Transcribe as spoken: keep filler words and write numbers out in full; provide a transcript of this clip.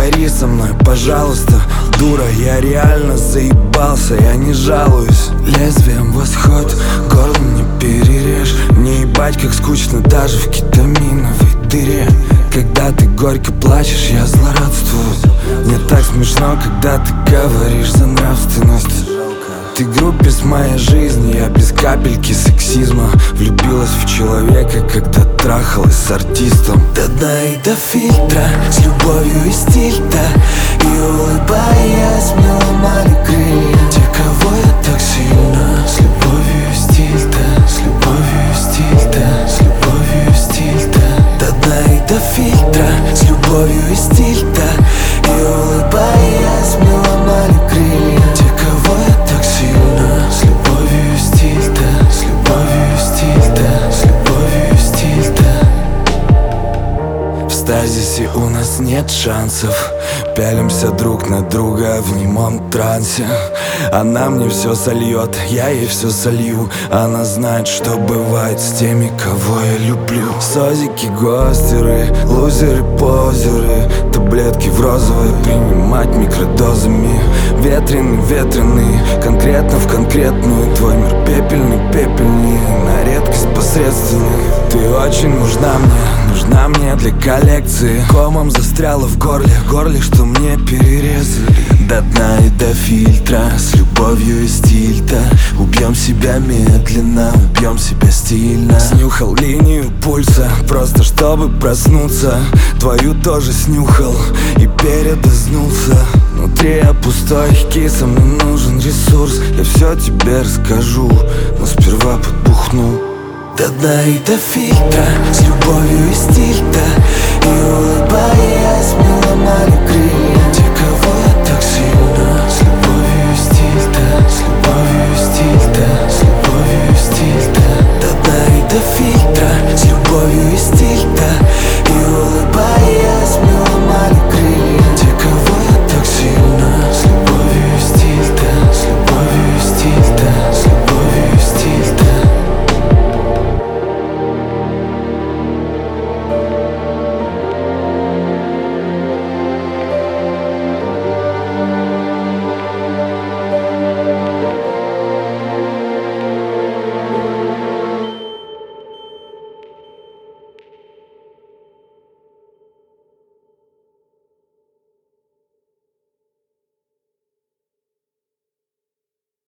Поговори со мной, пожалуйста, дура, я реально заебался, я не жалуюсь. Лезвием восход, горло не перережь. Мне ебать как скучно даже в кетаминовой дыре. Когда ты горько плачешь, я злорадствую. Мне так смешно, когда ты говоришь за нравственность. Ты группе с моей жизни, я без капельки сексизма. Влюбилась в человека, когда трахалась с артистом. До дна и до фильтра, с любовью и стиль-то. И улыбаясь, мне ломали крылья. Те, кого я так сильно. С любовью и стиль-то, с любовью и стиль-то, с любовью и стиль-то. До дна и до фильтра, с любовью и стиль-то. И улыбаясь, мне ломали крылья. Те, кого я так сильно. С любовью и стиль-то, с любовью и стиль-то, с любовью и стиль-то. В стазисе у нас нет шансов. Пялимся друг на друга в немом трансе. Она мне все сольет, я ей все солью. Она знает, что бывает с теми, кого я люблю. Созики, гостеры, лузеры, позеры. Таблетки в розовой принимать микродозами. Ветреный, ветреный, конкретно в конкретную. Твой мир пепельный, пепельный, на редкость посредственный. Ты очень нужна мне, нужна мне для коллекции. Комом застряла в горле, горле, что мне перерезали. До дна и до фильтра, с любовью и стиль-то. Убьем себя медленно, убьем себя стильно. Снюхал линию пульса, просто чтобы проснуться. Твою тоже снюхал и передознулся. Внутри я пустой, киса, мне нужен ресурс. Я все тебе расскажу, но сперва подбухну. До дна и до фильтра, с любовью и стиль-то. И улыбаясь, мне ломали крылья.